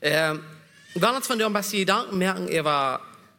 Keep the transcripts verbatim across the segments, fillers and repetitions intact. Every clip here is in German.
Ähm, dan uns von dir ein bisschen Gedanken merken über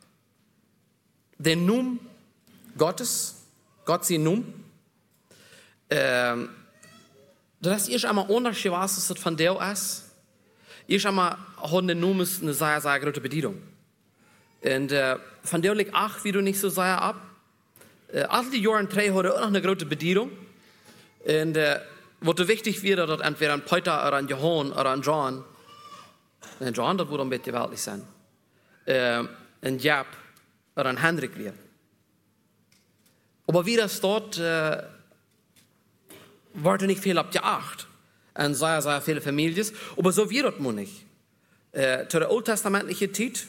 den Namen Gottes, Gott sein Namen. Ähm, das ist einmal Unterschied, was es von dir ist. Ich einmal haben den Namen eine sehr, sehr große Bedienung. Und äh, von dir liegt auch, wie du nicht so sehr ab. Äh, all die Jahre drei hat auch noch eine große Bedienung. Und äh, was wichtig wäre, dass entweder ein Peter oder ein Johann oder ein John, ein John, das würde ein bisschen weltlich sein, äh, ein Jab oder ein Hendrik wäre. Aber wie das dort, äh, wurde nicht viel abgeachtet. Und sehr, sehr viele Familien. Aber so wird das nun nicht. Äh, zu der alttestamentlichen Zeit,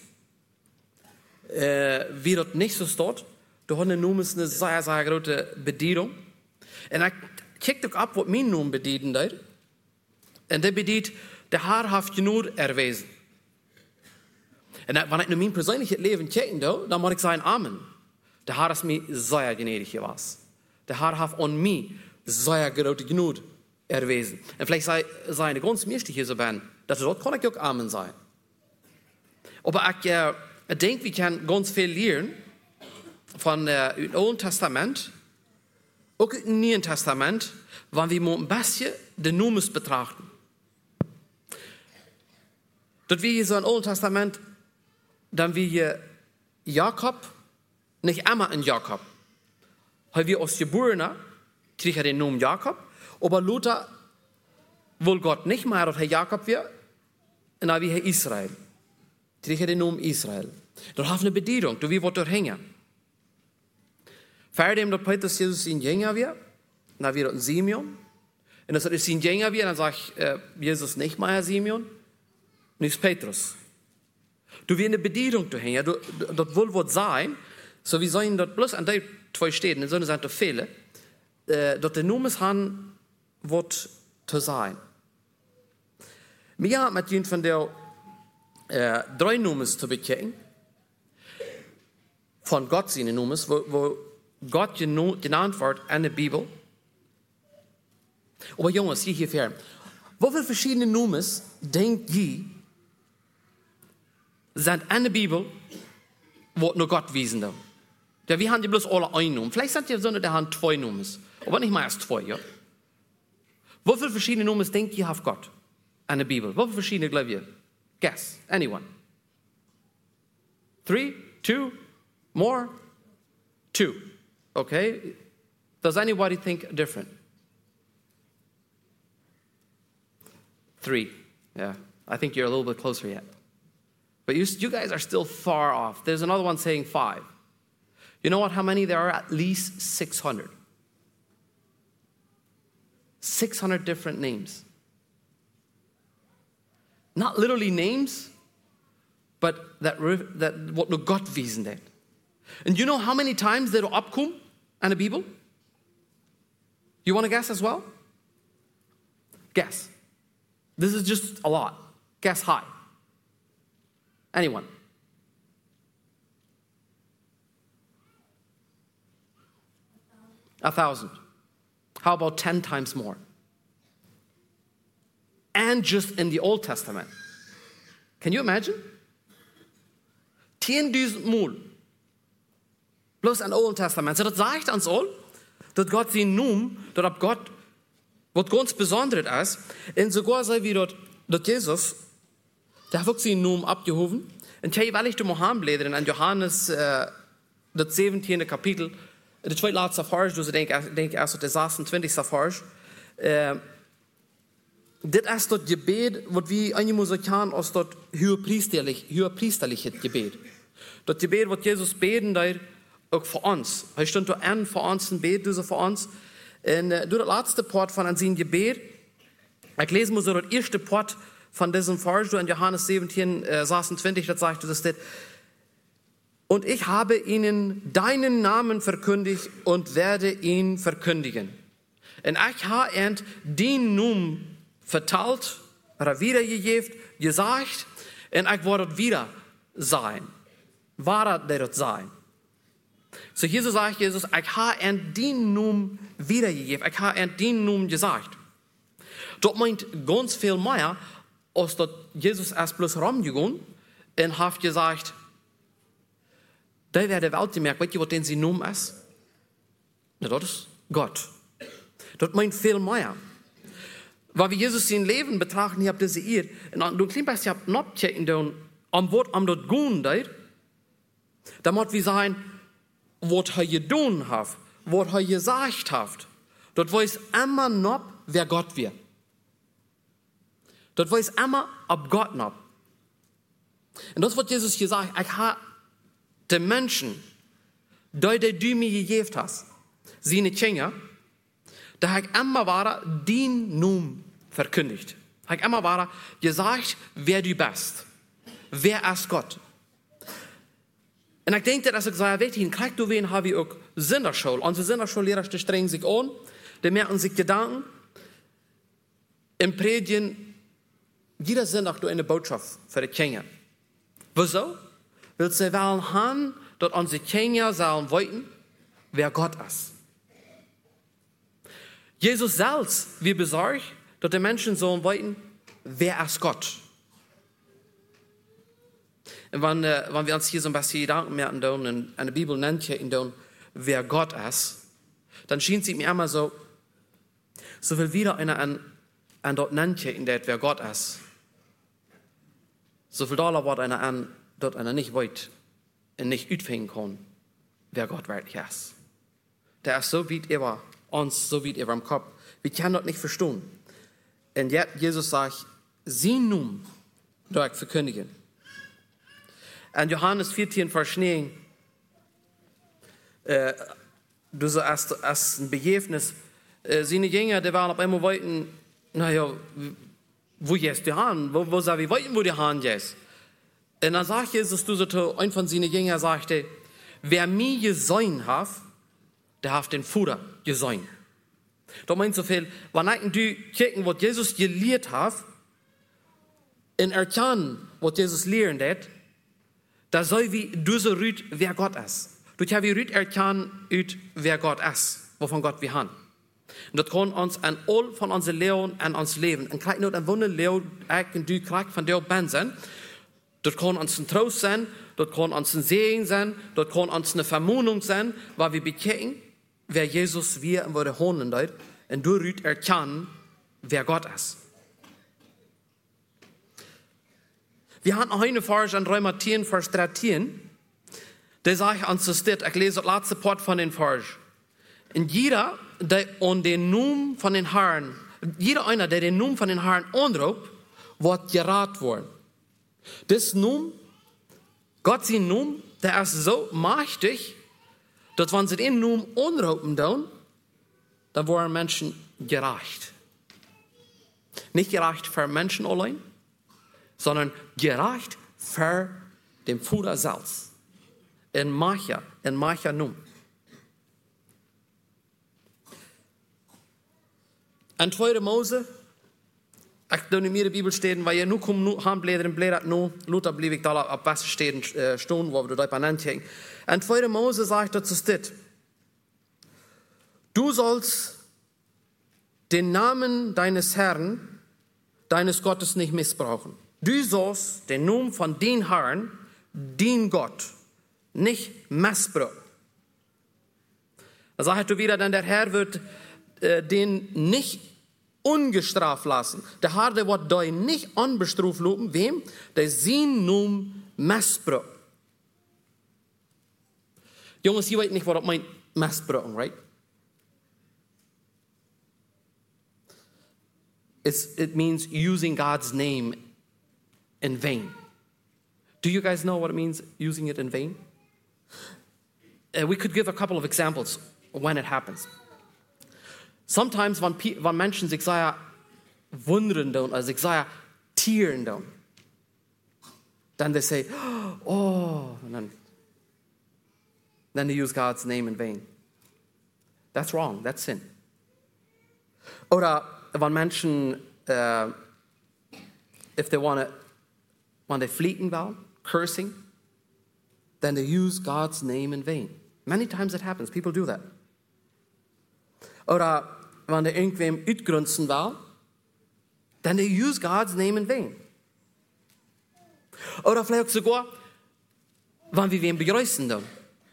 äh, wird das nicht so dort. Da haben wir nun eine sehr, sehr große Bedienung. Und ich kijk ook ab wat mijn noem bedienen daar. En dat bedient, de Herr heeft genug erwezen. En wanneer ik naar mijn persoonlijke leven kijk, dan moet ik zeggen, amen. De Herr is mij zeer gnädig geweest. De Herr heeft aan mij zeer grote genug erwezen. En vielleicht sei, sei de ganz meeste so ben, dat dort kan ik ook amen zijn. Aber ik uh, denk, we kunnen ganz veel leren van uh, het Oude Testament. Ook in het Nieuwe Testament, wanneer we een beetje de Noemes betrachten. Dat we hier zo in het Oude Testament, dan wie je Jakob, niet immer een Jakob. Hij wie als Geborene, kreeg hij de naam Jakob, aber Luther wil God niet meer dat hij Jakob weer, en dan wie hij Israël. Kreeg hij de naam Israël. Dat heeft een bediening, dat wie wordt doorhängen. Verder dat Petrus Jesus in Jünger wird, dann wird er ein Simeon. Und als er in Jünger wird, dann sagt äh, Jesus nicht mehr Simeon, nicht Petrus. Du wirst eine Bedienung dahin, du, das will was sein, so wie sollen das bloß an den zwei Städten, in so einer Seite viele, äh, dass der Name han wird zu sein. Mir hat mit jemand von der äh, drei Namen zu bekennen, von Gott seine Namen, wo, wo Gott genannt wird in der Bibel. Aber Jungs, hier hierher. Wie viele verschiedene Namen denkt ihr, sind in der Bibel, wo nur Gott wiesen da? Ja, wir haben die bloß alle einen Namen. Vielleicht sind die so, der haben zwei Namen. Aber nicht mehr als zwei, ja? Wie viele verschiedene Namen denkt ihr auf Gott in der Bibel? Wie viele verschiedene glaubt ihr? Guess. Anyone? Three? Two? More? Two. Okay? Does anybody think different? Three. Yeah. I think you're a little bit closer yet. But you, you guys are still far off. There's another one saying five. You know what? How many there are? At least six hundred. six hundred different names. Not literally names, but that, that what nur Gott wiesen denn. And you know how many times they upkommen in the Bible? You want to guess as well? Guess. This is just a lot. Guess high. Anyone? A thousand. How about ten times more? And just in the Old Testament. Can you imagine? tienduizend Mal. Bloß im Alten Testament. So, das sagt uns all, dass Gott seinen Namen, dass ab Gott, was ganz Besonderes ist, und sogar sei wie dort, dass Jesus, der hat seinen Namen abgehoben. Und hier will ich dir mal anblättern in Johannes, äh, das siebzehnte Kapitel, der zweitletzte Vers, du denkst, denk erst der sechsundzwanzigste Vers. Äh, das ist das Gebet, was wir einmal so kennen, als das höherpriesterliche Gebet. Das Gebet, was Jesus beten, da auch für uns. Er stond da an für uns und bet dus für uns. Und uh, door het laatste part van zijn gebed, ik lees maar zo het eerste part van diesem Vers, in Johannes siebzehn, äh, sechsundzwanzig, das sagt, das steht, und ich habe ihnen deinen Namen verkündigt und werde ihn verkündigen. Und ich habe ihnen den Namen verteilt, oder wiedergegeben, gesagt, und ich werde wieder sein. Wahrer der dort sein. So hier so sagt Jesus, ich habe ihnen den Namen wiedergegeben, ich habe ihnen den Namen gesagt. Dort meint ganz viel mehr, als dat Jesus erst bloß rumgegangen und hat gesagt, da wäre der Welt gemerkt, weißt du, was denn sie Namen ist? Na, das ist Gott. Das meint viel mehr. Weil wir Jesus sein Leben betrachten, ich habe das hier, und du klimpst, ich habe noch checken, am Wort am dort gehen, da muss wir sagen, was er getan hat, was er gesagt hat. Das weiß immer noch, wer Gott wird. Das weiß immer, ob Gott noch. Und das wird Jesus gesagt, ich habe den Menschen, die, die du mir gegeben hast, seine Kinder, da habe ich immer wieder den Namen verkündigt. Ich habe immer wieder gesagt, wer du bist. Wer ist Gott? Und ich denke, dass ich sage, weet je, kijk du wen, habe ich auch Sonderschule. Unsere Sonderschullehrer strengen sich an, die merken sich Gedanken, im Predigen, jeder Sonntag durch eine Botschaft für die Kinder. Wieso? Weil sie wollen haben, dass unsere Kinder sollen wissen, wer Gott ist. Jesus selbst, wie besorgt, dass die Menschen sollen wissen, wer ist Gott. Und wenn, äh, wenn wir uns hier so ein bisschen Gedanken merken, und eine Bibel nennt ja ihn, wer Gott ist, dann schien es mir immer so, so will wieder einer an, an dort nennt ja ihn, wer Gott ist. So viel Dollar wird einer an, dort einer nicht weiß und nicht utfängen kann, wer Gott wirklich ist. Der ist so weit über uns, so weit über dem Kopf. Wir können das nicht verstehen. Und jetzt, Jesus sagt, sie nun, dort verkündigen. Und Johannes vierzehn, Vers neun, äh, du so als, als ein Begräbnis, äh, seine Jünger, die waren auf einmal wollten, naja, wo jetzt die Hahn, wo, wo soll wir wollten, wo die Hahn jetzt? Und dann sagt Jesus, du so, ein von seinen Jüngern sagte, wer mir gesehen hat, der hat den Vater gesehen. Da meint so viel, wenn du kicken, was Jesus gelehrt hat, und erkennen, was Jesus lehren hat, da soll wie du so rüt, wer Gott ist. Du kannst wie rüt erkennen, wer Gott ist, wovon Gott wir haben. Und das kann uns an all von unseren Leben an uns leben. Und kijk nur, ein Wunder Leben, ich du kriegst von dir Ben sein. Das kann uns ein Trost sein, das kann uns ein Segen sein, das kann uns eine Vermutung sein, weil wir bekennen, wer Jesus wir und wurde holen dort. Und du rüt erkennen, wer Gott ist. Wir haben noch eine Vers an Römer zehn, Vers dreizehn. Der sagt uns das, ich lese das letzte Part von den Vers. Und jeder, der an den Namen von den Herren, jeder einer, der den Namen von den Herren anruft, wird gerat worden. Das Namen, Gott sein Namen, der ist so mächtig, dass wenn sie den Namen anrufen, dann, dann werden Menschen gerecht. Nicht gerecht für Menschen allein, sondern gerecht für den Vater selbst. In mancher, in mancher Namen. En tweede Mose, ich doe mir die Bibel stehen, weil je nu kom nu han bläder en bläder nu, Luther blieb ich da auf was stehen äh, stehen, wo wir da benannt hängen. En tweede Mose sagt dazu steht, du sollst den Namen deines Herrn, deines Gottes nicht missbrauchen. Du sollst den Namen von den Herrn, den Gott, nicht missbrauchen. Da sagt du wieder, denn der Herr wird äh, den nicht ungestraft lassen. Der Herr, der wird da nicht unbestraft loben, wem? Der sein Namen missbraucht. Jungs, ihr weißt nicht, was das meint, missbrauchen, right? It's, it means using God's name in vain. Do you guys know what it means, using it in vain? Uh, we could give a couple of examples when it happens. Sometimes when, when Menschen sich sehr wundern tun, also sich sehr tieren tun, then they say, oh, and then, then they use God's name in vain. That's wrong, that's sin. Oder wenn Menschen, uh, if they want to, when they fleeting wollen, cursing, then they use God's name in vain. Many times it happens. People do that. Oder wenn they irgendwem uitgrunzen will, then they use God's name in vain. Oder vielleicht auch sogar, wenn wir wen begrüßen dann.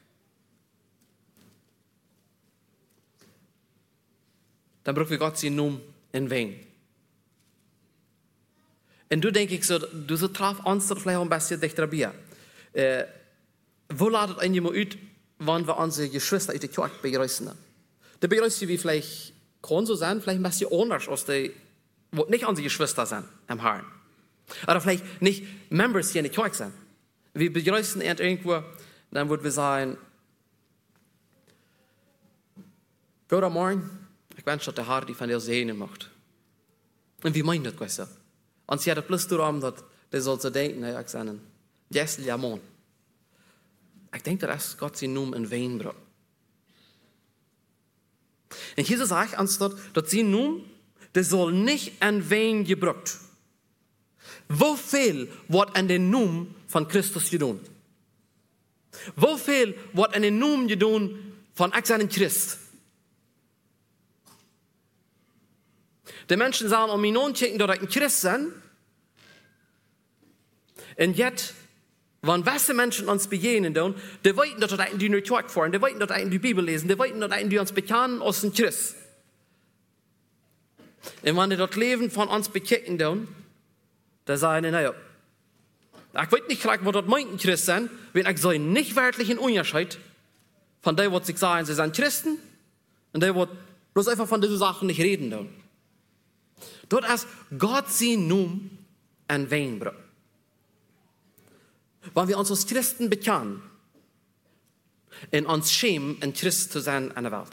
Dann brauchen wir Gott seinen Namen in Vain. Und du denk ich so, du so traf uns vielleicht auch ein bisschen dichter bei. Äh, wo ladet ein mal uit, wenn wir unsere Geschwister aus der Kirche begrüßen? Da begrüßen wir vielleicht, kann so sein, vielleicht ein bisschen anders als die, wo nicht unsere Geschwister sind im Herrn. Oder vielleicht nicht Members hier in der Kirche sind. Wir begrüßen irgendwo, dann würden wir sagen, Guten Morgen, ich wünsche, dass der Herr die von dir sehen macht. Und wie meint das, weißt du? Und sie hat bloß darum, dass der soll so denken, ich sage, Jessel, ja, Mann. Ich denke, dass Gott seinen Namen in Vain bringt. Und hier sagt anstatt, dass sein Namen, der soll nicht in Vain gebraucht. Wie viel wird an den Namen von Christus getan? Wie viel wird an den Namen getan von einem Christ? Die Menschen sagen, um ihn anzuchecken, dass ich ein Christ bin. Und jetzt, wenn weiße Menschen uns begegnen, die wissen, dass sie die New York fahren, die wissen, dass sie die Bibel lesen, die wissen, dass sie uns bekennen als ein Christ. Und wenn sie das Leben von uns bekennen, dann sagen sie, naja, ich weiß nicht gleich, was das meint, ein Christ sein, wenn ich so nicht wirklich einen Unterschied von dem, was sie sagen, sie sind Christen, und die, die bloß einfach von diesen Sachen nicht reden. Dann. Dort ist Gott seinen Namen in Vain bringt. Wenn wir uns als Christen bekennen und uns schämen, ein Christ zu sein in der Welt.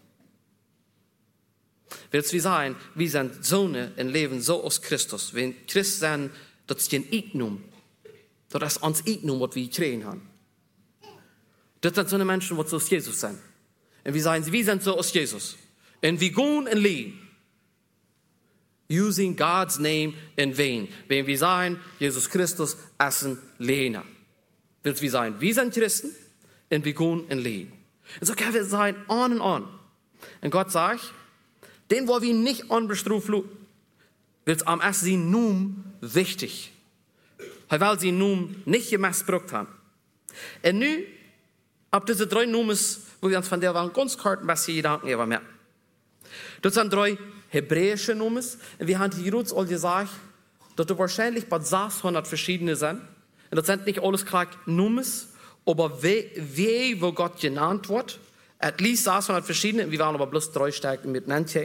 Will es wie sein, wir sind Söhne im Leben so aus Christus. Wenn Christ sein, das ist ein Eignum. Das ist uns Eignum, was wir kriegen haben. Das sind so eine Menschen, die so aus Jesus sind. Und wir sagen, wir sind so aus Jesus. Und wir gehen und leben. Using God's name in vain. Wenn wir sagen, Jesus Christus ist ein Lehner. Will es wie sein, wir sind Christen und wir gehen und leben. Und so können wir sein, on und on. Und Gott sagt, den wollen wir nicht unbestraft lassen. Will es am ersten sein Namen wichtig. Weil sie Namen nicht gemissbraucht haben. Und nun, ab diese drei Namen, wo wir uns von der waren, ganz kurz ein bisschen Gedanken über mehr. Das sind drei hebräische Namen. Und wir haben hier uns all gesagt, dass da wahrscheinlich bei sechshundert verschiedene sind. Und das sind nicht alles gleich Namen, aber wie, wo Gott genannt wird. At least sechshundert verschiedene, wir waren aber bloß drei Stärken miteinander.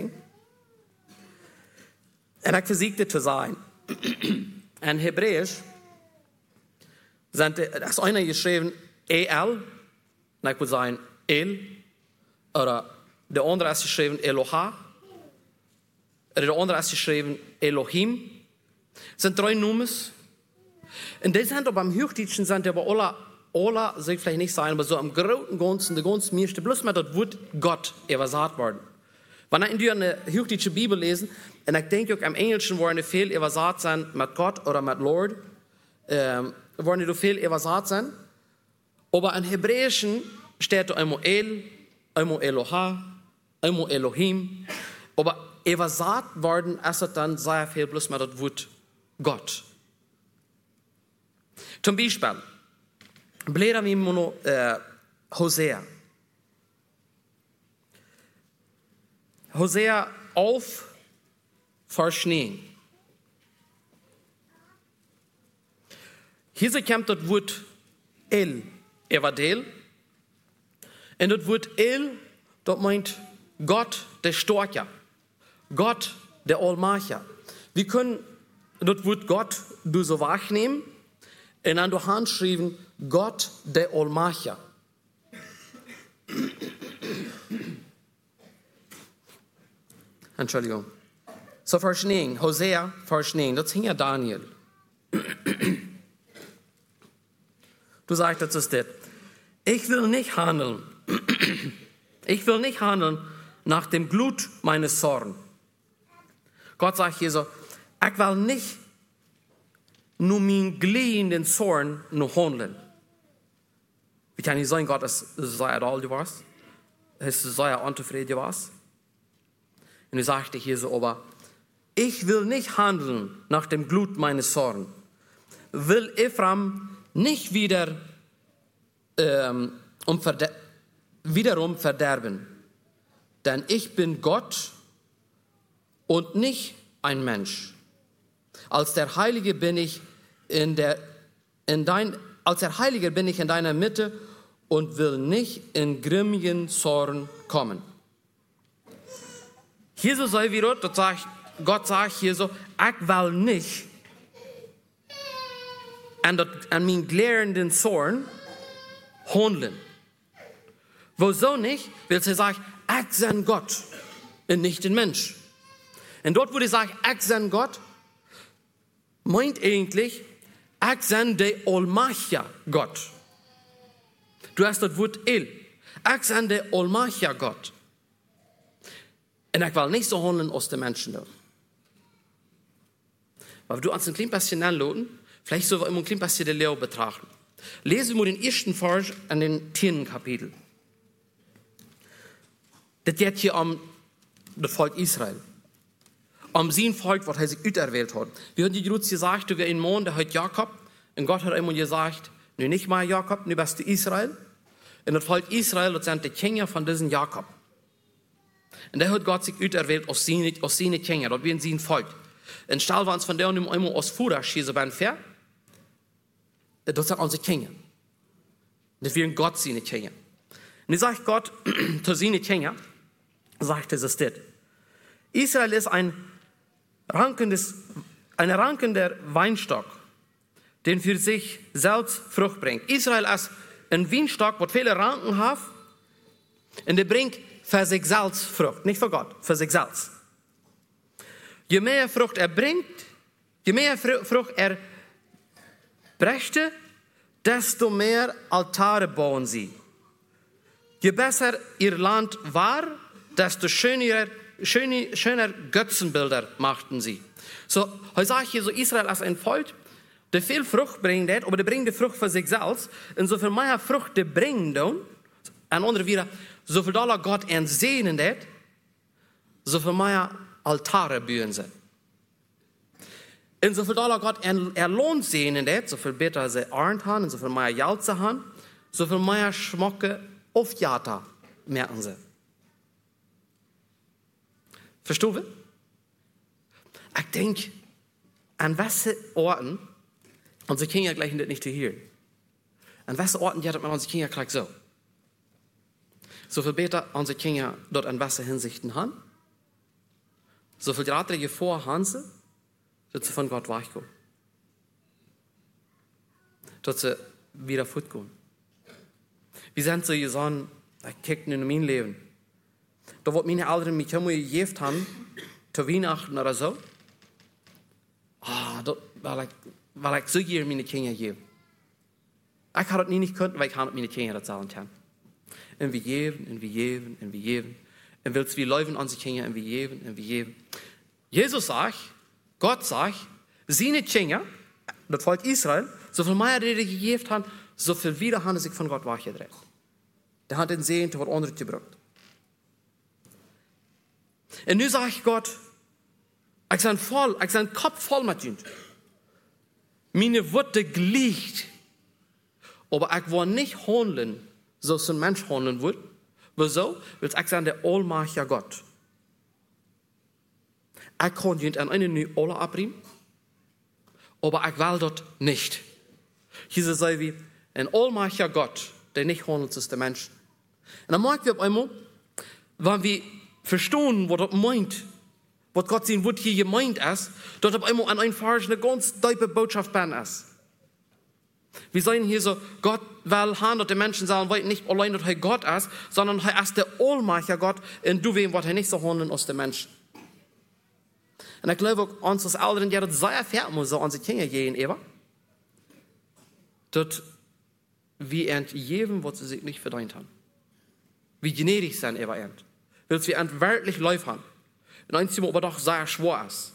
Und ich versuchte zu sagen, in Hebräisch sind, das ist einer geschrieben, E L, und ich würde sagen, El, oder der andere ist geschrieben, Eloha, oder der andere ist geschrieben, Elohim. Das sind drei Namen. Und die sind aber am Hochdeutschen, sind aber alle, alle, soll ich vielleicht nicht sagen, aber so am großen Ganzen, der ganzen meiste, bloß mal das Wort Gott übersetzt worden. Wenn ich in eine hochdeutsche Bibel lesen, und ich denke auch im Englischen wollen viel übersetzt sein mit Gott oder mit Lord, ähm, wollen die viel übersetzt sein. Aber im Hebräischen steht da einmal El, einmal Eloha, einmal Elohim. Aber übersetzt worden ist es dann sehr viel bloß mit das Wort Gott. Zum Beispiel, blättern wir mal noch äh, Hosea. Hosea auf, Vers neun. Hier kommt das Wort El, Evadel. Und das Wort El, das meint Gott, der Starke. Gott, der Allmacher. Wir können das Wort Gott du so wahrnehmen und dann durch Hand schreiben, Gott, der Allmacher. Entschuldigung. So, Vers neun, Hosea, Vers neun, das hing ja Daniel. Du sagst, das ist das. Ich will nicht handeln. Ich will nicht handeln nach dem Glut meines Zorns. Gott sagt hier so, ich will nicht nur mein glühenden Zorn noch handeln. Wie kann ich sagen, Gott, es sei all du warst? Es sei unzufrieden du warst? Und er sagte hier so, aber ich will nicht handeln nach dem Glut meines Zorns. will Ephraim nicht wieder ähm, um verder- wiederum verderben. Denn ich bin Gott und nicht ein Mensch. Als der Heilige bin ich in der, in dein, als der Heilige bin ich in deiner Mitte und will nicht in grimmigen Zorn kommen. Hier so soll wieder, das sagt, Gott sagt hier so, ich will nicht an, dat, an meinen glärenden Zorn handeln. Wieso nicht? Weil sie sagt, ich bin Gott und nicht ein Mensch. Und dort, wo die sagt, ich bin Gott, meint eigentlich, ich bin der allmächtige Gott. Du hast das Wort El. Ich bin der allmächtige Gott. Und ich will nicht so handeln aus den Menschen. Aber du uns ein klein bisschen anladen, vielleicht sollen wir immer ein klein bisschen die Lehre betrachten. Lesen wir den ersten Vers an den zehnten Kapitel. Das geht hier um das Volk Israel. Um sein Volk, was er sich auserwählt hat. Wir haben die Grüße gesagt, du wir in Mond, der hat Jakob. Und Gott hat immer gesagt, nu nicht mal Jakob, nu bist du Israel. Und das Volk Israel, das sind die Kinder von diesem Jakob. Und der hat Gott sich auserwählt aus seinen, aus seinen Kindern, dort werden sie ein Volk. Und stellen wir uns von der und immer aus Fuhrer schießen beim Pferd. Das sind unsere Kinder. Das werden Gott seine Kinder. Und ich sage Gott zu seinen Kindern, sagt es das. Israel ist ein rankendes, ein rankender Weinstock, den für sich selbst Frucht bringt. Israel ist ein Weinstock, der viele Ranken hat, und der bringt für sich selbst Frucht, nicht für Gott, für sich selbst. Je mehr Frucht er bringt, je mehr Frucht er brächte, desto mehr Altare bauen sie. Je besser ihr Land war, desto schöner, schöner, schöner Götzenbilder machten sie. So, heute sage ich hier so, Israel als ein Volk, der viel Frucht bringt, aber der bringt die Frucht für sich selbst. Und so viel mehr Frucht der bringt, und andere wieder, so viel Dollar Gott entsehnen, so viel mehr Altare bauen sie. Und so viel Dollar Gott erlohnt sehen, so viel besser sie ernt haben, und so viel mehr Geld sie haben, so viel mehr Schmucke auf Jata merken sie. Verstehen wir? Ich denke, an welchen Orten, unsere Kinder gleich nicht hier, an welchen Orten hat man unsere Kinder gleich so? So viel besser unsere Kinder dort an welchen Hinsichten haben, so viel Raträge vor haben sie, dass sie von Gott weichkommen. Dass sie wieder fortgehen. Wie sind sie gesagt, ich kicke in mein Leben. Da wird meine Eltern mich immer gegeben haben, zu Weihnachten oder so. Ah, oh, weil ich, weil ich so gerne meine Kinder gebe. Ich habe das nie nicht können, weil ich meine Kinder erzählen kann. Und wir geben, und wir geben, und wir geben. Und willst wir leben an sich Kinder, und wir geben, und wir geben. Jesus sagt, Gott sagt, seine Kinder, das Volk Israel, so viel mehr die gegeben haben, so viel wieder haben sie sich von Gott weggedreht. Der hat den Sehen, der wird andere gebracht. Und nu sage ich Gott, ich bin voll, ich bin Kopf voll mit ihm. Meine Worte gliegt. Aber ich will nicht handeln, so es ein Mensch handeln wird. Wieso? Weil ich bin der allmächtige Gott. Ich kann nicht an einen neuen alle abbringen, aber ich will das nicht. Hier sagt wie ein allmächtiger Gott, der nicht handelt, ist der Mensch. Und dann merken wir auf einmal, wenn wir verstehen, was das meint, was Gott sein Wort hier gemeint ist, dass auf einmal an ein Vers eine ganz tiefe Botschaft bei ist. Wir sagen hier so, Gott will haben, dass die Menschen sagen, weil nicht allein, dass er Gott ist, sondern er ist der allmächtige Gott und du wem, was er nicht so handeln als der Mensch. Und ich glaube auch, uns als Eltern, die das sehr fair muss, so unsere Kinder gehen, eben, dass wir entgeben, was sie sich nicht verdient haben. Wie gnädig sind, eben, ent. Weil wir ent wirklich Läuf haben. Und eins, aber doch sehr schwer ist.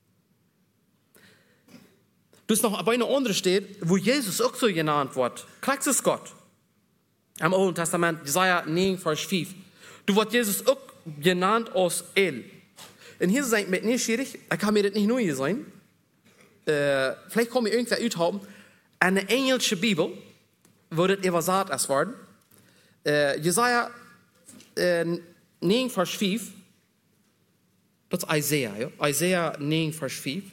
Du hast noch bei einer anderen steht, wo Jesus auch so genannt wird. Kriegst es Gott. Im Alten Testament, Jesaja neun, Vers fünf. Du wird Jesus auch genannt als El. Und hier ist es mit nicht schwierig, ich kann mir das nicht nur hier sein. äh, vielleicht komme ich irgendwer uithaben, eine englische Bibel, wo das übersagt ist worden. Äh, Jesaja äh, neun, Vers fünf, das ist Isaiah, ja? Isaiah neun, Vers fünf.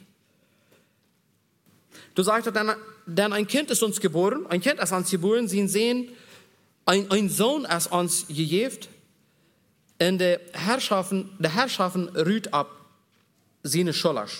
Du sagst, denn, denn ein Kind ist uns geboren, ein Kind ist uns geboren, sie sehen, ein, ein Sohn ist uns gegeben, und der Herrschaften, der Herrschaften rührt ab seine Schultern.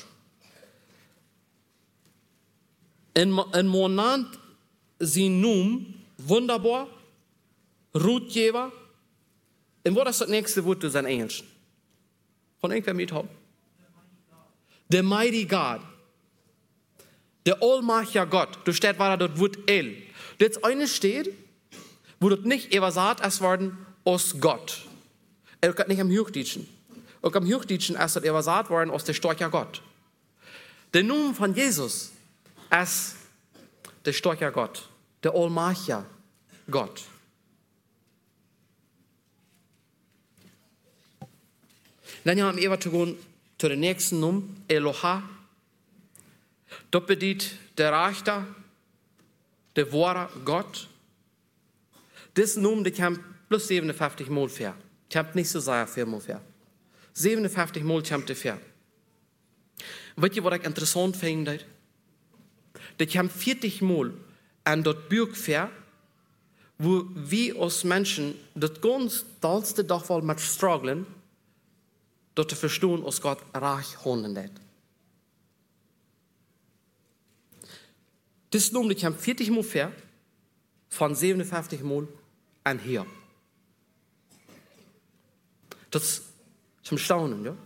In, in Monat sie nun wunderbar, Rutgeber. Und was ist das nächste Wort zu sein Englisch? Von irgendwer mithaben? Der Mighty God. Der allmächtige Gott. Da steht, war das Wort El. Das eine steht, wo das nicht übersagt ist worden aus Gott. Er geht nicht am Hochdeutschen. Und am Hochdeutschen ist das übersagt worden aus der starke Gott. Der Name von Jesus ist der starke Gott. Der allmächtige Gott. Dann haben wir zu gehen zu dem nächsten Namen, Eloha. Das bedeutet der Rechter, der wahre Gott. Das Namen, der kommt plus siebenundfünfzig Mal vor. Kommt nicht so sehr viel Mal vor. siebenundfünfzig Mal kommt der vor. Weißt ihr, was ich interessant finde? Der kommt vierzig Mal an das Buch vor, wo wir als Menschen das ganz dollste doch wohl mit strugglen, dort zu verstehen, was Gott reich handelt. Das Nummer kommt vierzig Mal vor, von siebenundfünfzig Mal an hier. Das ist zum Staunen, ja?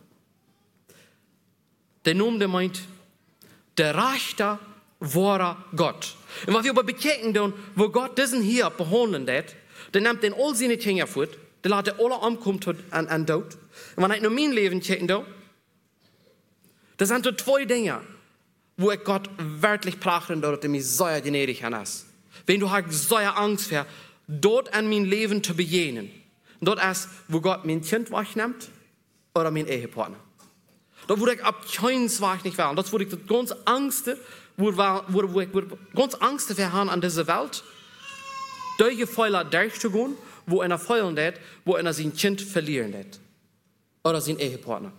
Der Name, der meint, der rechte, wahre Gott. Und wenn wir aber bekennen, wo Gott diesen hier behandeln hat, der nimmt den all seine Kinder fort, der lässt er alle ankommen an, an Tod. Und wenn ich nur mein Leben checken, das sind so zwei Dinge, wo ich Gott wirklich prachten, dass er mich sehr gnädig ist. Wenn du hast sehr Angst vor, dort an mein Leben zu begegnen. Dort ist, wo Gott mein Kind wegnimmt oder mein Ehepartner. Dort wurde ich ab keinen Zweig nicht werden. Das wurde ich das ganz Angste, wo, wo, wo ich ganz Angst vor haben an dieser Welt, durch Feuer durchzugehen, wo einer feuern hat, wo einer sein Kind verlieren hat. Oder sein Ehepartner.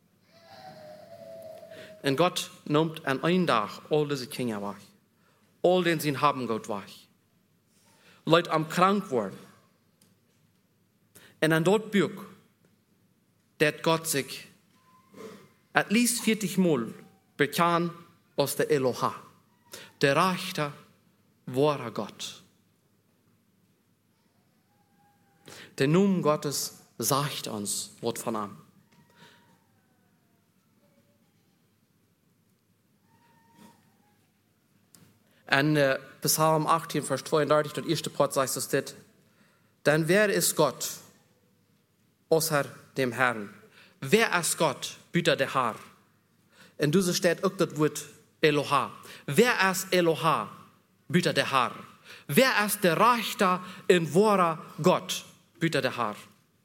Und Gott nimmt an einem Tag all diese Kinder weg. All den sie haben Gott weg. Leute am krank worden. Und an dort Buch, der Gott sich at least vierzig Mal bekannt aus der Eloha. Der rechte, wahre Gott. Der Name Gottes sagt uns, was von ihm. In äh, Psalm achtzehn, Vers zweiunddreißig, der erste Part sagt es das. Denn wer ist Gott, außer dem Herrn? Wer ist Gott, büter der Herr? In dieser steht auch das Wort Eloha. Wer ist Eloha, büter der Herr? Wer ist der rechte und wahre Gott, büter der Herr?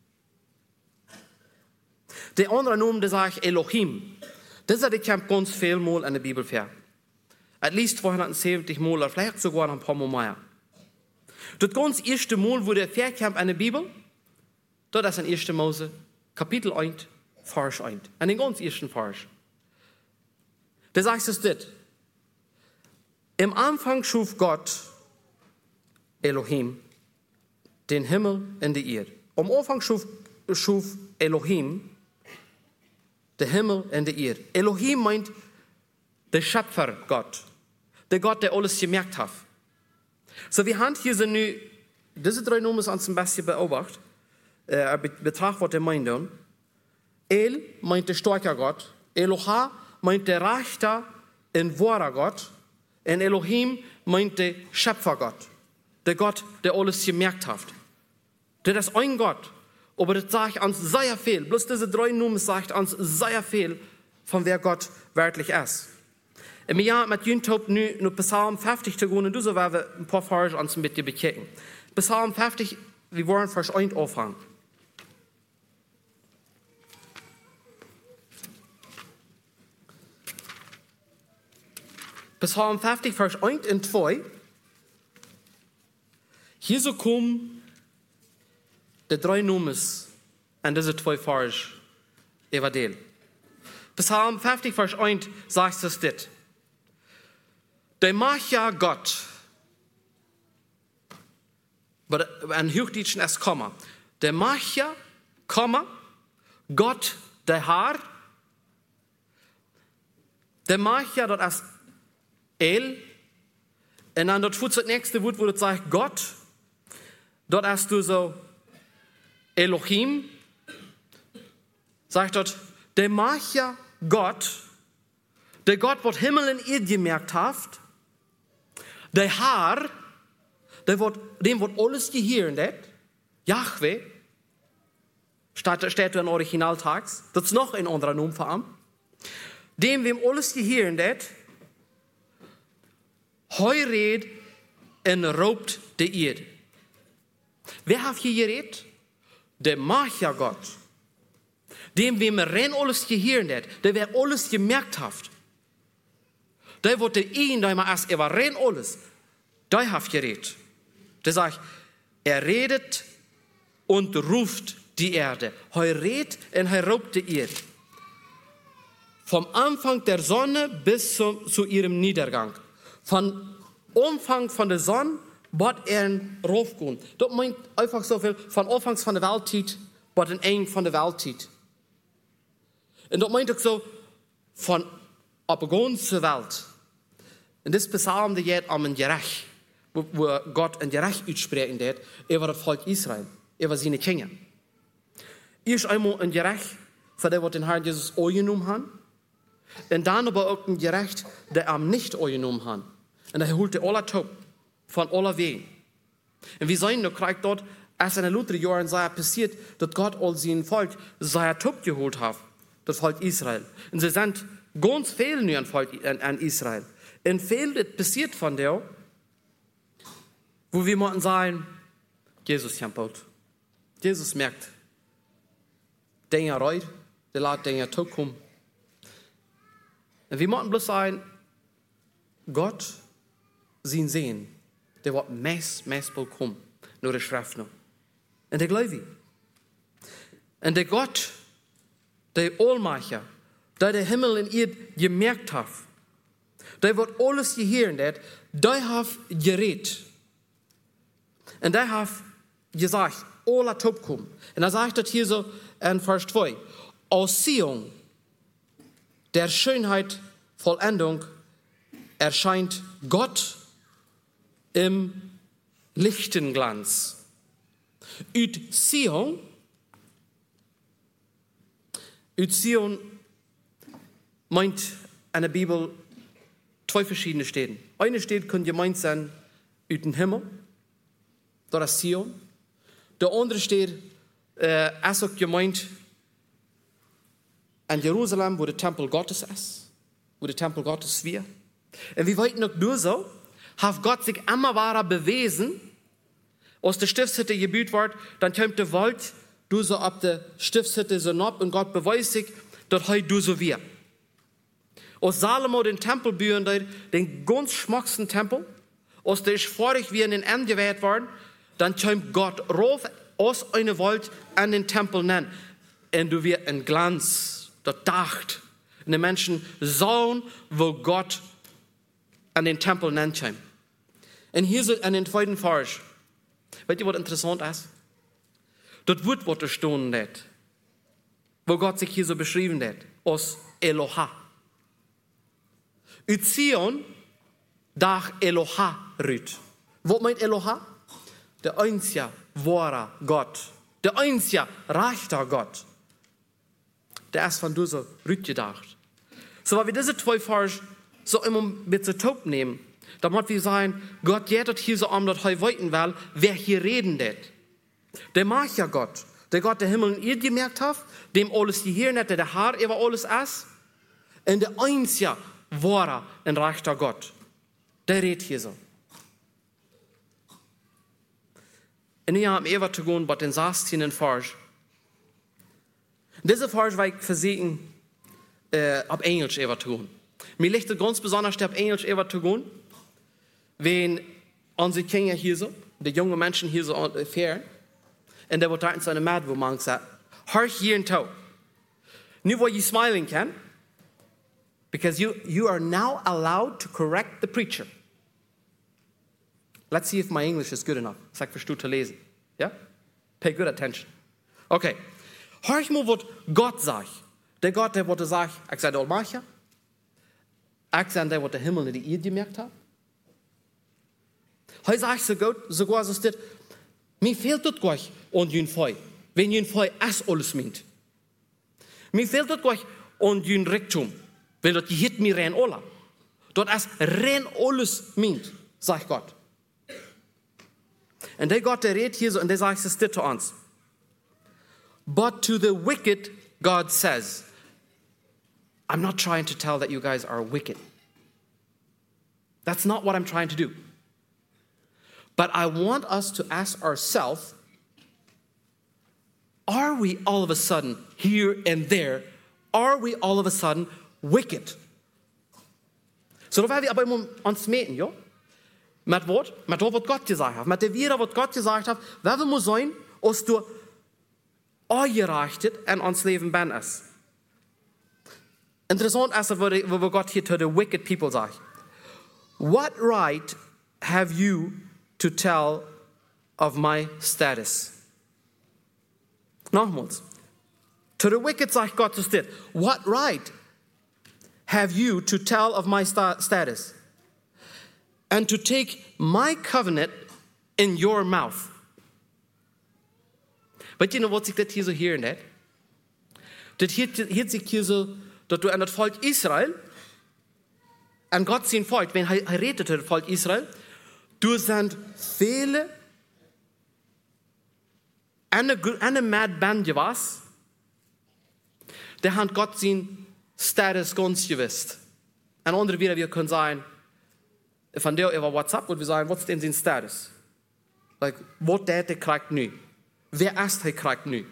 Der andere Name, der sagt Elohim. Das ist kommt ganz viel Mal in der Bibel vor. At least zweihundertsiebzig Mal, oder vielleicht sogar noch ein paar Mal mehr. Das ganz erste Mal, wo der vorkommt in der Bibel, das ist in erster Mose, Kapitel eins, Vers eins. In den ganz ersten Vers. Da sagt es das. Im Anfang schuf Gott, Elohim, den Himmel und die Erde. Am Anfang schuf, schuf Elohim, den Himmel und die Erde. Elohim meint der Schöpfer Gott. Der Gott, der alles gemerkt hat. So, wir haben hier so nu, diese drei Namen uns ein bisschen beobachtet. Äh, betrachtet, was der meint. El meint der starke Gott. Eloha meint der rechte und wahre Gott. Und Elohim meint der Schöpfergott. Der Gott, der alles gemerkt hat. Das ist ein Gott. Aber das sagt uns sehr viel. Bloß diese drei Namen sagt uns sehr viel, von wer Gott wirklich ist. Im Jahr mit YouTube nu nur Psalm fünfzig zu gehen, und du so werden wir ein paar Verse uns mit dir bekicken. Psalm fünfzig, wir wollen Vers eins anfangen. Psalm fünfzig, Vers eins und zwei. Hier so kommen die drei Nummers an diese zwei Vers evangel. Psalm fünfzig, Vers eins sagt es dit. Der macht ja Gott. Aber ein Hochdeutschen ist Komma. Der macht ja, Komma, Gott, der Herr. Der macht ja, das ist El. Und dann dort führt das nächste Wort, wo das sagt Gott. Dort hast du so Elohim. Sagt dort, der macht ja Gott. Der Gott, was Himmel und Erde gemerkt hat. Der Herr, der wird, dem wird alles gehören, das. Jahwe. Steht, steht in Originaltext. Das ist noch ein anderer Name für ihn. Dem, wem alles gehören, das. Heu red en roopt de Erde. Wer hat hier geredet? Der macht ja Gott. Dem, wem rein alles gehören hat, der wer alles gemerkt hat. Der wird der ihn, der mal erst, er war rein alles. Der hat geredet. Der sagt, er redet und ruft die Erde. Heu redet und heu roopt die Erde. Vom Anfang der Sonne bis zu, zu ihrem Niedergang. Von Umfang von der Sonne, was er raufgehen. Das meint einfach so viel, von Anfangs von der Weltzeit, bis ein Ende von der Weltzeit. Und das meint auch so, von Beginn zur Welt. Und das Psalm, der geht um ein Gerecht, wo, wo Gott ein Gerecht aussprechen wird, über das Volk Israel, über seine Kinder. Erst einmal ein Gerecht, für den wir den Herrn Jesus angenommen haben. Und dann aber auch ein Gerecht, der ihm nicht angenommen hat. Und er holt alle Taub von aller Wegen. Und wir sehen, da kriegt dort, erst in den Luther Jahren sei passiert, dass Gott all sein Volk sei Taub geholt hat, das Volk Israel. Und sie sind ganz viel nur an, Volk, an, an Israel. Und viel ist passiert von der, wo wir müssen sagen, Jesus kämpft. Jesus merkt, Dinge reut, der lässt Dinge Taub kommen. Und wir müssen bloß sagen, Gott, sein Sehen, der wird meist, meist kommen, nur der Schrift noch. Und der Glaube. Und der Gott, der Allmacher, der der Himmel und Erde gemerkt hat, der wird alles gehören, der hat geredet. Und der hat gesagt, alle Taub kommen. Und er sagt das hier so in Vers zwei. Aus Zion, der Schönheit, Vollendung, erscheint Gott im lichten Glanz. Ut Zion, ut Zion meint in der Bibel zwei verschiedene Städte. Eine Stadt kann gemeint sein, ut den Himmel, das ist Zion. Der andere steht, äh, ist auch gemeint in Jerusalem, wo der Tempel Gottes ist, wo der Tempel Gottes wir. Und wir wollten noch nur so, hat Gott sich immer wahrer bewiesen, aus der Stiftshütte gebaut wird, dann kommt der Wald, du so ab der Stiftshütte so ab und Gott beweist sich, dass heute du so wir. Aus Salomo den Tempel bauen, den ganz schmucksten Tempel, aus der ist vorig wie in den Ende gewählt worden, dann kommt Gott rauf aus einer Wald an den Tempel nennen. Und du wirst ein Glanz, das dacht. Und die Menschen sahen, wo Gott an den Tempel nennt. Und hier sind an den zweiten Vers. Weißt ihr, was interessant ist? Das Wort, was da stehen hat, wo Gott sich hier so beschrieben hat, aus Eloha. Ut Zion, dach Eloha rüt. Was meint Eloha? Der einzige wahre Gott. Der einzige rechte Gott. Der ist von dieser rüt gedacht. So, weil wir diese zwei Vers so immer mit so taub nehmen, damit wir sagen, Gott geht das hier so um, dass er weiten will, wer hier reden wird. Der mag ja Gott. Der Gott, der Himmel und Erde gemerkt hat, dem alles gehören hat, der der Herr über alles ist. Und der einzige wahre und rechter Gott. Der redet hier so. Und ich habe eben zu gehen, bei den sechzehnten Vers. Diese Vers will ich versuchen, äh, auf Englisch eben zu gehen. Mir liegt es ganz besonders, der Englisch etwas zu tun, wenn unsere Kinder hier so, die jungen Menschen hier so fahren, und der wird da in seine Mad, wo man sagt, hörch hier in Tau. Nur wo you smiling can, because you, you are now allowed to correct the preacher. Let's see if my English is good enough. Sag, verstehst du zu lesen. Ja? Pay good attention. Okay. Hörch mal, was Gott sagt. Der Gott, der wollte sagen, ich sei der Allmacher. Ich sei der, der Himmel und die Erde gemerkt hat. Heute sagt so Gott, sogar so steht, mir fehlt das gleich und jün Feu. Wenn jün Feu es alles meint. Mir fehlt das gleich und jün Rektum. Wenn das hit mir rein Ola. Dort es rein alles meint, sagt Gott. Und der Gott, der redet hier so, und der sagt es zu uns. But to the wicked, God says, I'm not trying to tell that you guys are wicked. That's not what I'm trying to do. But I want us to ask ourselves, are we all of a sudden, here and there, are we all of a sudden wicked? So, da werden wir aber immer uns meten, ja? Mit Wort, mit dem, was Gott gesagt hat, mit der Wieder, was Gott gesagt hat, wer wir muss sein, als du angerechtet in uns Leben ben ist. Interessant ist, wo Gott hier zu den wicked people sagt. What right have you to tell of my status? Nochmals. To the wicked sagt Gott zu dir, what right have you to tell of my sta- status? And to take my covenant in your mouth. Weet je nou wat ik dat hier zo hier net? Dat hier, hier zich hier zo, dat du an das Volk Israel, an Gott sein Volk, wenn er redet das Volk Israel, du sind viele, eine, eine Mad Band was, der hat Gott sein Status ganz gewusst. Ein anderer wieder, wir können sagen, von der über WhatsApp, und wir sagen, was ist denn sein Status? Like, was der der kriegt nu? Wer ist der kriegt nu?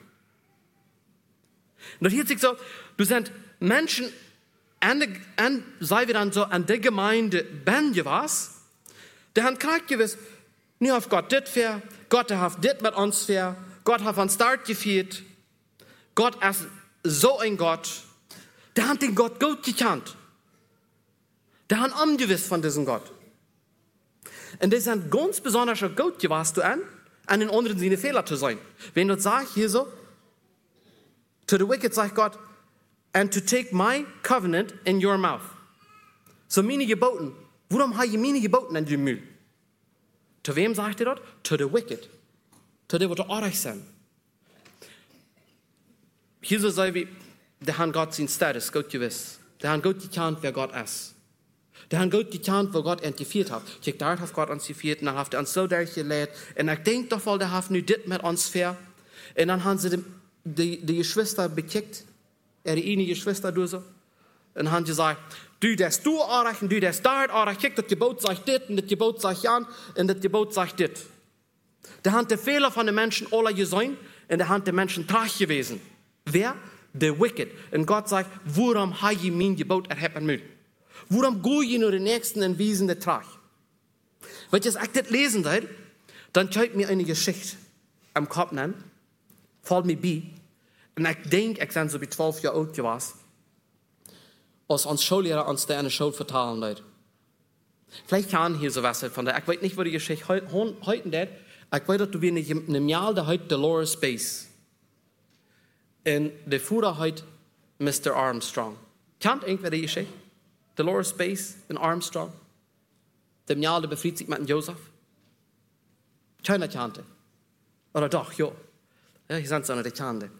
Und hier sich so, du sind Menschen, an, an, sei wir dann so, an der Gemeinde ben je was, der haben kriegt gewiss, nu hat Gott dit fair, Gott hat dit mit uns fair, Gott hat uns Start geführt, Gott ist so ein Gott, der hat den Gott gut gekannt. Der hat ungewiss von diesem Gott. Und die sind ganz besonders gut gewasst du an, an den anderen seine Fehler zu sein. Wenn du sagst hier so, to the wicked sagt Gott, and to take my covenant in your mouth. So meine Geboten, warum habe ich meine Geboten in dem Müll? Zu wem sagt er dort? To the wicked. Zu denen, die arg sind. Hier so sei wie, der hat Gott seinen Status gut gewiss. Der hat gut gekannt, wer Gott ist. Der hat Gott gekannt, wo Gott entgeführt hat. Kijk, daar hat Gott uns geführt, und dann hat er uns so durchgelehrt. Und ich denke doch wohl, der hat nu dit mit uns fair. Und dann haben sie die, die, die Geschwister bekickt. Er die eine Geschwister durch so. Und dann haben sie gesagt, du, das du arg, und du, das da arg. Kijk, das Gebot sagt dit, und das Gebot sagt jan, und das Gebot sagt dit. Der hat der Fehler von den Menschen alle gesehen, und der hat der Menschen trag gewesen. Wer? Der Wicked. Und Gott sagt, warum habe ich mein Gebot erheben müssen? Warum gehe ich nur den nächsten in Wiesen der Trag? Wenn ich das lesen soll, dann schaut mir eine Geschichte am Kopf an, fällt mir bei, und ich denke, ich bin so wie zwölf Jahre alt gewesen, als uns Schullehrer uns da eine Schule vertalen hat. Vielleicht kann hier sowas von der, ich weiß nicht, wo die Geschichte heute ist, ich weiß, dass du wie in einem Jahr der heute Dolores Space und der Führer heute Mister Armstrong. Kennt irgendwer die Geschichte? Dolores Space in Armstrong. Dem Jahr, der befriedet sich mit dem Joseph. Keiner kannte. Oder doch, ja. Ja, hier sind sie noch, die kannte.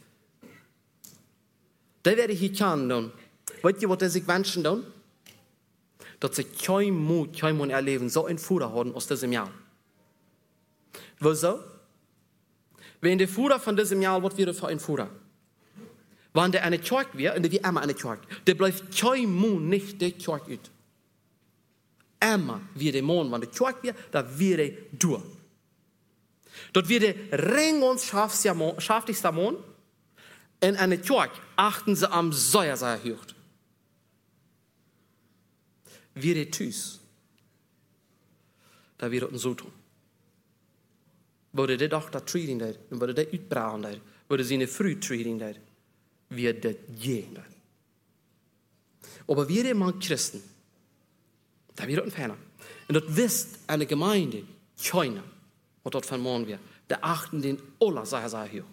Die werde ich hier kennen. Weißt ihr, was die sich wünschen tun? Dass sie kein Mut, kein Mut erleben, so ein Führer haben aus diesem Jahr. Wieso? Wenn der Führer von diesem Jahr, was wäre für ein Führer? Wenn der eine Kirche wäre, und der wie immer eine Kirche, der bleibt kein Mond nicht der Kirche ut. Immer wie der Mond, wenn der Kirche wäre, da wäre durch. Dort wäre der ring und schaftigste Mond, in einer Kirche achten sie am Säuer sehr hört. wir det tus. Da wir det så tun. Både det dokter treating där, både det utbrand där, både sina fru treating där, vi det gen där. Aber wir det man Christen, da wir det ferner. Und dort wisst eine Gemeinde, keiner, und dort vermohren wir, der achten den aller Sache sei hier.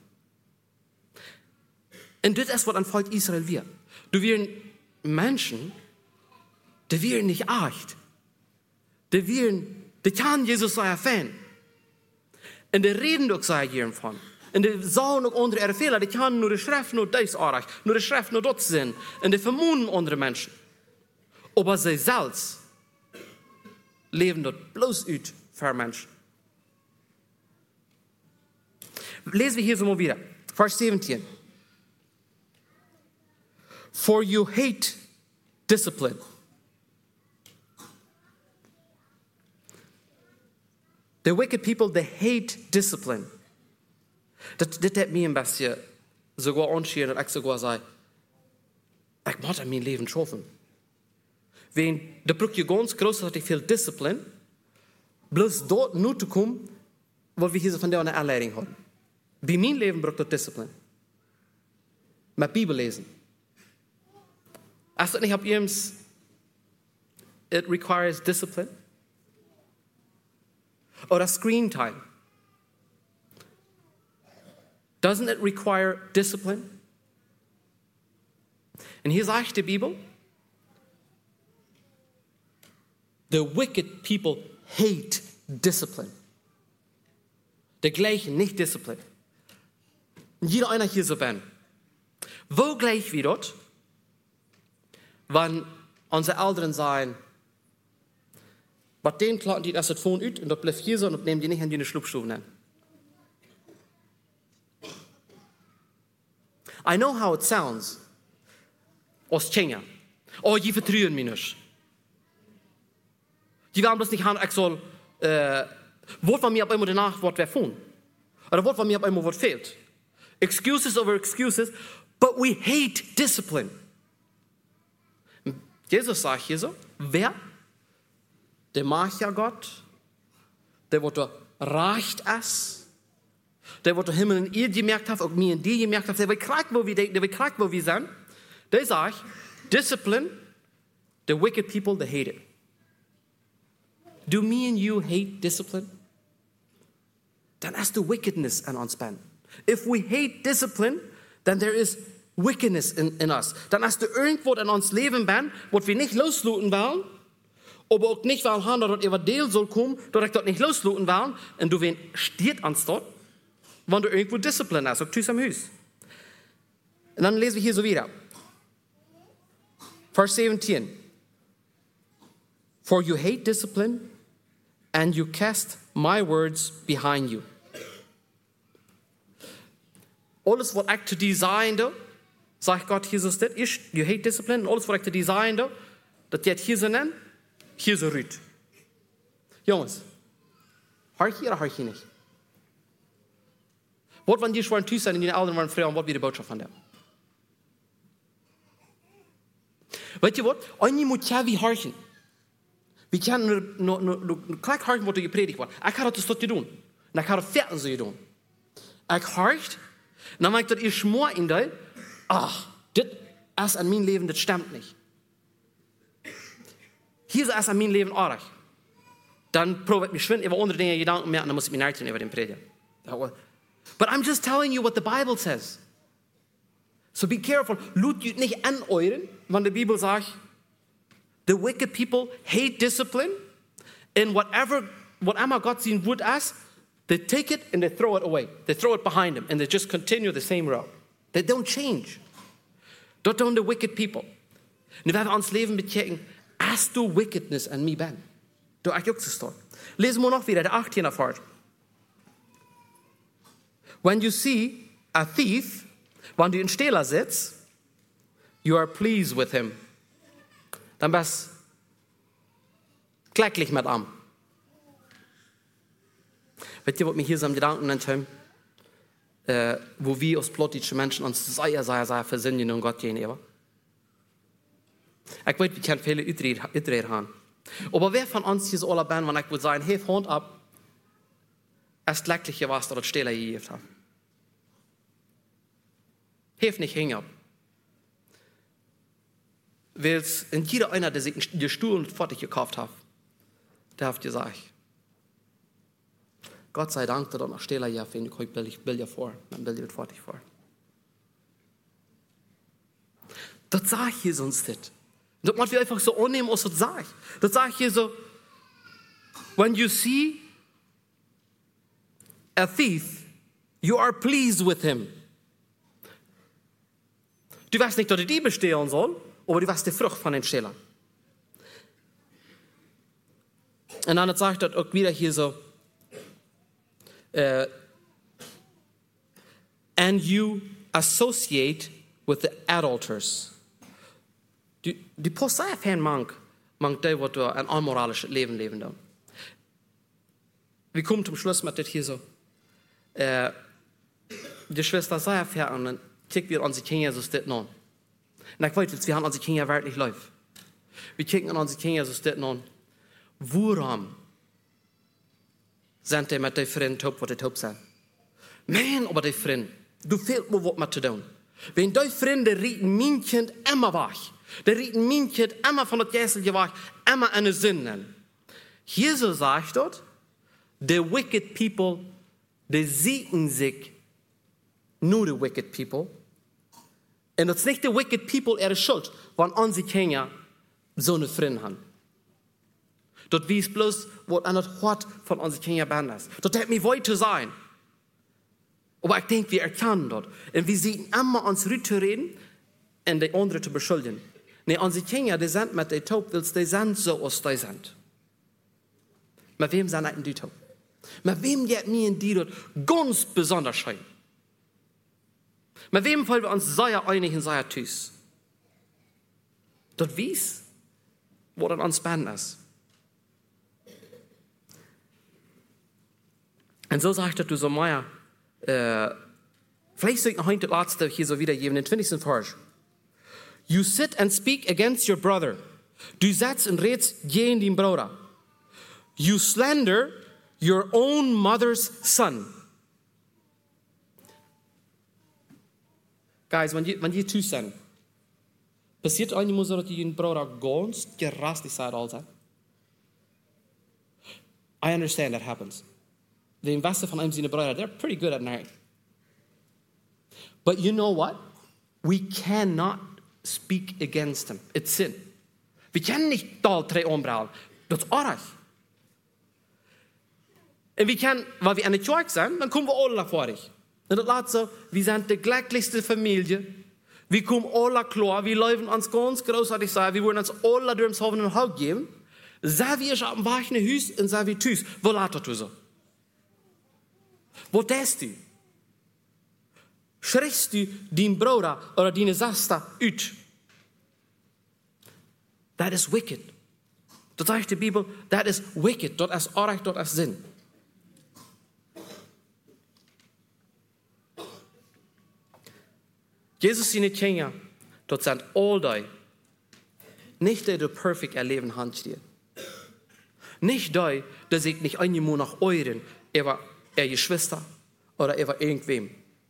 Und das ist, was ein Volk Israel wird. Du wirst Menschen, die wirst nicht echt. Die wirst, die kann Jesus sein Fan. Und die reden doch sei hiervon. Und die sagen auch andere ihre Fehler, die kann nur die Schrift nur das erreichen, nur die Schrift nur dort sehen. Und die vermuten andere Menschen. Aber sie selbst leben dort bloß ut für Menschen. Lesen wir hier so mal wieder. Vers siebzehn. For you hate discipline. The wicked people, they hate discipline. Dat, dit heeft mij een beetje sogar anschieren, dat ik sogar zei, ik moet in mijn leven schaffen. Wenn de brug je ganz groß, dat ik veel discipline, bloß dort nu te komen, wat we hier so von der eine Anleitung haben. Bij mijn leven brug dat discipline. Met Bibel lesen. Als dat niet op iemand, it requires discipline. Oder screen time. Doesn't it require discipline? Und hier sagt die Bibel, the wicked people hate discipline. Die gleichen nicht Discipline. Und jeder einer hier so bin. Wo gleich wir dort, wenn unsere Eltern sagen, was den klappen die das von ut und dort bleibt hier so und nehmen die nicht an die Schlupfstufen an. I know how it sounds. Aus Kenia. Oh, die vertrauen mich nicht. Die werden bloß nicht haben, ich soll, äh, Wort von mir ab einmal danach, was wir von. Oder Wort von mir ab einmal, was fehlt. Excuses over excuses, but we hate discipline. Jesus sagt hier so, wer, der mag ja Gott, der wird reicht es, der wird der Himmel in ihr gemerkt hat, auch mir in dir gemerkt hat, der will kriegen, wo wir denken, der will kriegen, wo wir sind, der sagt, discipline, the wicked people, they hate it. Do me and you hate discipline? Then that's the wickedness in uns ben. If we hate discipline, then there is wickedness in, in us. Dann hast du irgendwo in uns Leben ben, was wir nicht losluten wollen, aber auch nicht wollen haben, dass etwas Deel soll kommen, dass ich dort nicht losluten wollen, und du wen steht ans dort, wenn du irgendwo Disziplin hast, auch tust am Haus. Und dann lesen wir hier so wieder. Vers siebzehn. For you hate discipline, and you cast my words behind you. Alles, was ich zu design, sagt Gott Jesus das, ist, you hate discipline, und alles, was ich zu design, das geht hier so nennen, hier so rüt. Jungs, hör hier oder hör hier nicht? Was, wenn die schweren Tüß sind und die Eltern waren früher, und was wird die Botschaft von dem? Weißt du was? Einer muss ja wie horchen. Wir können nur, nur, nur, nur gleich horchen, was du gepredigt wird. Ich habe das dort getan. Und ich habe das vierten so getan. Ich horcht, und dann merkt ihr, ich schmor in dir, ach, das ist an meinem Leben, das stimmt nicht. Hier ist es an meinem Leben arg. Dann probiert mich schwind über andere Dinge Gedanken mehr, und dann muss ich mich nicht über den predigen. But I'm just telling you what the Bible says. So be careful. Lut you nicht aneuren, wenn die Bibel sagt, the wicked people hate discipline, and whatever, whatever God sein Wort ist, they take it and they throw it away. They throw it behind them, and they just continue the same route. They don't change. Dort tun the wicked people. Und wenn wir uns Leben bechecken, hast du wickedness an mir ben. Du hast auch das dort. Lesen wir noch wieder, der achtzehnter Vers. When you see a thief, wenn du in Stehler sitzt, you are pleased with him. Dann bist du glücklich mit ihm. Wisst ihr, was mir hier so am Gedanken nennt, äh, wo wir als plottische Menschen uns sehr, sehr, sehr versündigen und Gott gegenüber? Ich weiß, wir können viele Utreden haben. Aber wer von uns hier so alle bin, wenn ich würde sagen, hey, Hand ab, erst leckliche was, das Stelle gegeben hat. Hef nicht hängen ab. Weil es in jeder einer, der sich den Stuhl fertig gekauft hat, der hat gesagt, Gott sei Dank, dass er noch Stelle hier finde, ich will ja vor, dann will ich das fertig vor. Das sage ich hier sonst nicht. Das macht wir einfach so annehmen, was das sage ich. Das sage ich hier so, when you see a thief, you are pleased with him. Du weißt nicht, dass die Diebe stehlen soll, aber du weißt die Frucht von dem Stehler. Und dann sagt er auch wieder hier so, uh, and you associate with the adulterers. Du, du passt sehr fern mank, mank der, was du ein unmoralisches Leben leben da. Wir kommen zum Schluss mit das hier so. Uh, die Schwester sehr fern und dann kicken wir unsere Kinder so steht noch. Und ich weiß, wir haben unsere Kinder wirklich live. Wir kicken an unsere Kinder so steht noch. Warum sind die mit den Freunden top, was die top sind? Man, aber die Freunde, du fehlt mir was mit zu tun. Wenn die Freunde rieten mein Kind immer wach. Die rieten mein Kind immer von der Gäsel wach, immer eine Sünde. Jesus sagt dort, the wicked people, die siegen sich nur die wicked people. Und das ist nicht die wicked people ihre Schuld, wenn unsere Kinder so eine Freunde haben. Das weiß bloß, was an das Hort von unseren Kindern ist. Das hat mir weit zu sein. Aber ich denke, wir erkennen das. Und wir sehen immer uns reden und die anderen zu beschuldigen. Nee, unsere Kinder, die sind mit den Taubwils, die sind so, als die sind. Mit wem sind eigentlich die Taub? Mit wem geht mir in die dort ganz besonders schön? Mit wem wollen wir uns sehr einig und sehr tüß? Das weiß, wo dann uns spannend ist. Und so sagt er, du so, Meier, äh, vielleicht soll ich noch heute das letzte hier so wiedergeben, den zwanzigsten Vers. You sit and speak against your brother. Du setzt und redest gegen den Bruder. You slander your own mother's son. Guys, wenn ihr, wenn ihr tüß sind, passiert eigentlich so, dass ihr den Bruder ganz gerastig seid, Alter. I understand that happens. The investor von einem seiner Brüder, they're pretty good at marrying. But you know what? We cannot speak against them. It's sin. Wir können nicht da drei umbrauchen. Das ist arg. Und wir können, weil wir eine Kirche sind, dann kommen wir alle nach vorne. Und das lässt so, wir sind die glücklichste Familie. Wir kommen alle klar, wir leben uns ganz großartig sein, wir wollen uns alle durchs Hoffen und Halt geben. Sei wir auf dem wachen Haus und sei wir tüß. Wo lässt du so? Wo test du? Schreckst du den Bruder oder deine Schwester uit? That is wicked. Das sagt die Bibel, that is wicked. Das ist arg, das ist Sinn. Jesus seine Kinder, das sind all die, nicht die, die perfekt erleben handstehen. Nicht die, die sich nicht einmal nach euren, aber er Geschwister oder er irgendwem.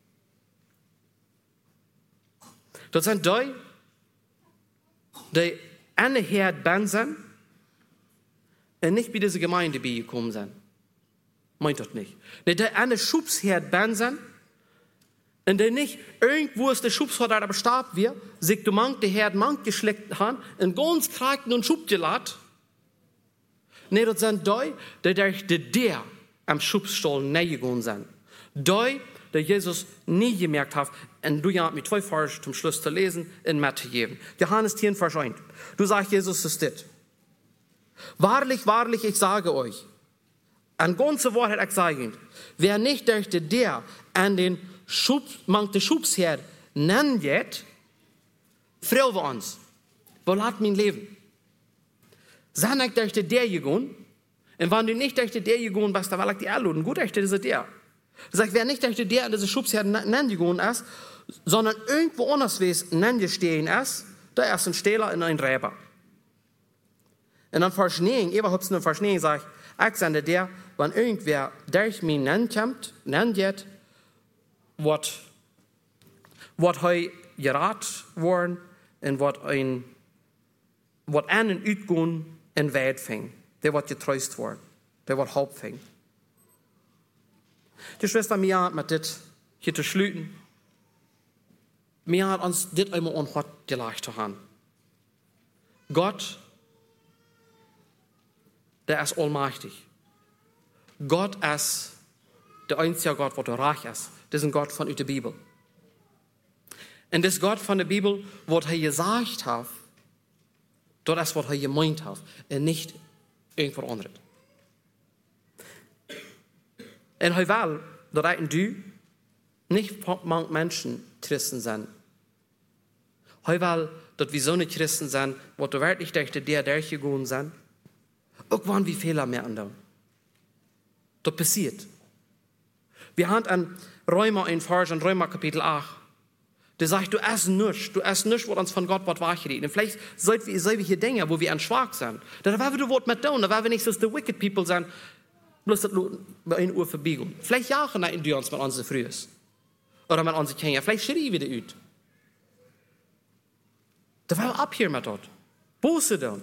Das sind die, die eine Herd ben sind und nicht bei dieser Gemeinde beigekommen sind. Meint das nicht. Die eine Schubsherd ben sind und die nicht irgendwo ist der Schubsherd, der bestarb wird, sich du mank der Herd mank geschleckt haben und ganz kranken und schubgelat. Nee, das sind die, die durch die der am Schubstall näher gegangen sind. Die, die Jesus nie gemerkt hat, und du ja mit zwei Versen zum Schluss zu lesen, in Matthäus geben. Johannes zehn, Vers eins. Du sagst, Jesus ist das. Wahrlich, wahrlich, ich sage euch, an ganze Wahrheit ich sage, wer nicht durch die der an den Schub, manche Schubsherd nennen wird, freuen wir uns. Wo lat mein Leben? Sind ich durch die der gegangen? Und wenn du nicht durch die der gegangen bist, dann war ich die erluden. Gut, durch diese der. Das heißt, wer nicht durch der an diese Schubsherd nennen gegangen ist, sondern irgendwo anders wes nennen stehen ist, da ist ein Stehler und ein Räber. Und dann Verschneen, überhaupt eine Verschneen, sagt, ich sage dir, wenn irgendwer durch mich nennt, nennt wird, was was hij geraad worden en wat een wat aan en uitgaan en wijd ving. Der wordt getroost worden. Der wordt hoop ving. Die Schwester mir hat mit dit hier zu schlüten. Mir hat uns dit einmal an Gott gelegt zu haben. Gott, der ist allmächtig. Gott ist der einzige Gott, der reich ist. Das ist ein Gott von der Bibel. Und das Gott von der Bibel, was er gesagt hat, das ist, was er gemeint hat, und nicht irgendwas anderes. Und er will, dass du nicht manche Menschen Christen sind. Er will, dass wir so nicht Christen sind, wo du wirklich denkst, der durchgegangen sind. Auch waren wir Fehler mehr an dem. Das passiert. Wir haben an Römer in Vers, in Römer Kapitel acht, der sagt, du hast nichts, du hast nichts, was uns von Gott wachgereden. Und vielleicht sollten wir, soll wir hier denken, wo wir an schwach sind. Da werden wir das mit tun, da werden wir nicht so die wicked people sein, bloß das bei einer Uhr verbiegen. Vielleicht jagen wir in uns mit unseren Frühes. Oder mit unseren Kindern. Vielleicht schreien wir wieder aus. Da werden wir ab hier mit dort. Buße dann.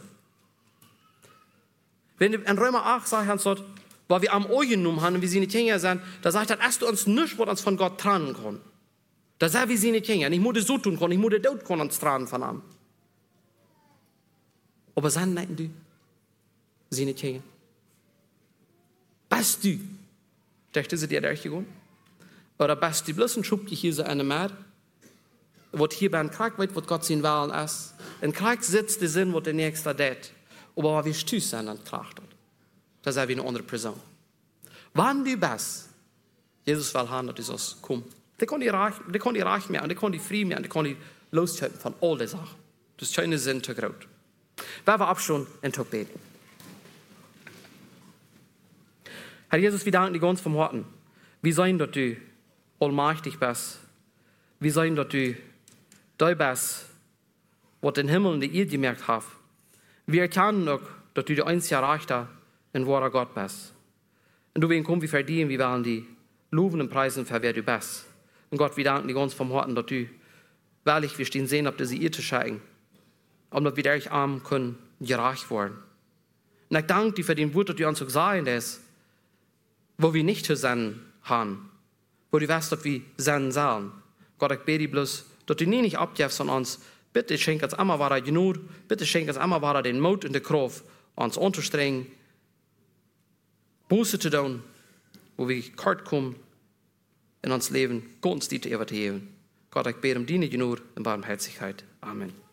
Wenn in Römer acht sagt er dort, weil wir am Ohr genommen haben und wir sie nicht Kinder sind, da sagt er, hast du uns nichts, was uns von Gott trennen kann. Da sagt wir sie nicht Kinder. Ich muss das so tun können, ich muss das dort können, uns trennen von ihm. Aber sind nicht du? Sie nicht Kinder. Bist du? Dachte sie dir durchgegangen? Oder bist du bloß ein Schubke hier so eine Mehr? Was hier beim Krieg wird, was Gott sein Wahlen ist. In Krieg sitzt der Sinn, was der Nächste tut. Aber wenn wir stüß sind, dann trachtet. Das ist wie eine andere Person. Wann du bist, Jesus will haben, dass du sagst, komm. Der kann die reich, der kann die reich mehr, der kann die frei mehr, der kann die loshalten von all den Sachen. Das ist keine Sinn zu groß. Wer war abschon in Tag beten? Herr Jesus, wir danken dir ganz vom Herzen. Wir sehen, dass du allmächtig bist. Wir sehen, dass du da bist, was den Himmel und die Erde gemerkt hast. Wir erkennen auch, dass du der einzige Rechter und wahrer Gott bist. Und du willst kommen, wir verdienen, wir wollen die loben und preisen, für wer du bist. Und Gott, wir danken dir ganz vom Herzen, dass du wahrlich, wir stehen sehen, ob diese Erde scheigen, und dass wir dadurch arm können, gerecht werden. Und ich danke dir für den Wort, dass du uns so gesagt hast, wo wir nicht zu sein haben, wo du weißt, dass wir sein sollen. Gott, ich bete bloß, dass du nie nicht abgibst von uns. Bitte schenk uns einmal weiter genug, bitte schenk uns einmal weiter den Mut und die Kraft, uns anzustrengen, Buße zu tun, wo wir kort kommen in uns Leben, Gott uns die zu evaluieren. Gott, ich bete um deine Genug und Barmherzigkeit. Amen.